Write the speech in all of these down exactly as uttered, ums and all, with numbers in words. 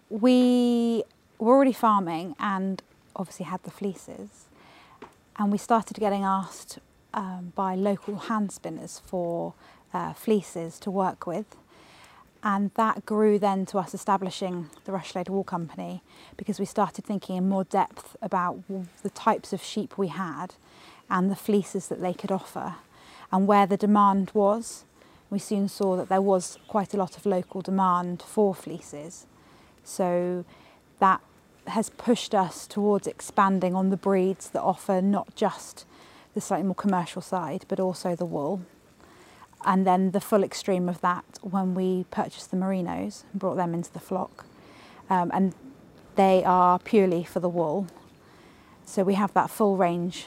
we were already farming and obviously had the fleeces, and we started getting asked um, by local hand spinners for uh, fleeces to work with. And that grew then to us establishing the Rushloader Wool Company, because we started thinking in more depth about the types of sheep we had and the fleeces that they could offer and where the demand was. We soon saw that there was quite a lot of local demand for fleeces. So that has pushed us towards expanding on the breeds that offer not just the slightly more commercial side, but also the wool. And then the full extreme of that when we purchased the Merinos and brought them into the flock. Um, and they are purely for the wool. So we have that full range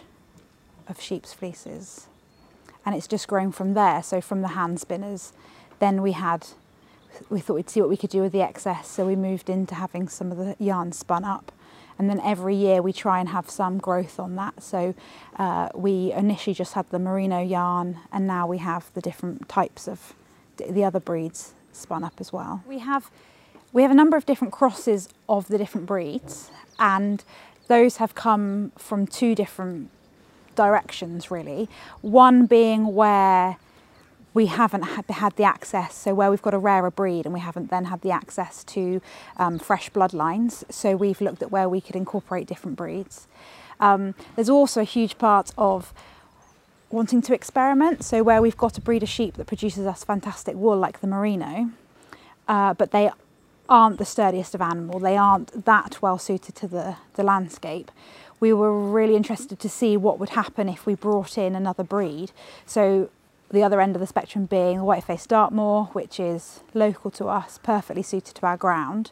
of sheep's fleeces. And it's just grown from there. So from the hand spinners, then we had, we thought we'd see what we could do with the excess. So we moved into having some of the yarn spun up. And then every year we try and have some growth on that. So uh, we initially just had the merino yarn, and now we have the different types of the other breeds spun up as well. We have, we have a number of different crosses of the different breeds, and those have come from two different directions really. One being where we haven't had the access, so where we've got a rarer breed and we haven't then had the access to um, fresh bloodlines. So we've looked at where we could incorporate different breeds. Um, there's also a huge part of wanting to experiment. So where we've got a breed of sheep that produces us fantastic wool like the Merino, uh, but they aren't the sturdiest of animal, they aren't that well suited to the, the landscape. We were really interested to see what would happen if we brought in another breed. So the other end of the spectrum being the white-faced Dartmoor, which is local to us, perfectly suited to our ground.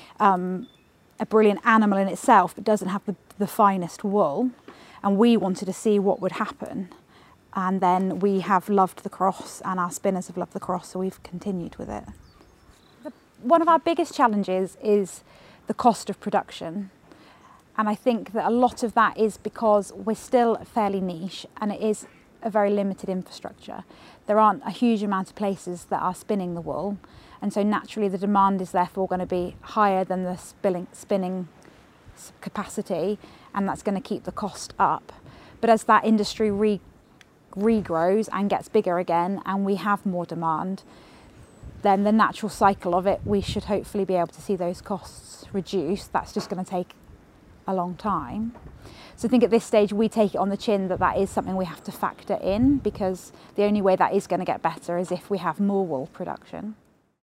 Um, a brilliant animal in itself, but doesn't have the, the finest wool. And we wanted to see what would happen. And then we have loved the cross, and our spinners have loved the cross, so we've continued with it. The, one of our biggest challenges is the cost of production. And I think that a lot of that is because we're still fairly niche, and it is a very limited infrastructure. There aren't a huge amount of places that are spinning the wool, and so naturally the demand is therefore going to be higher than the spilling, spinning capacity, and that's going to keep the cost up. But as that industry re regrows and gets bigger again, and we have more demand, then the natural cycle of it, we should hopefully be able to see those costs reduce. That's just going to take a long time. So I think at this stage we take it on the chin that that is something we have to factor in, because the only way that is going to get better is if we have more wool production.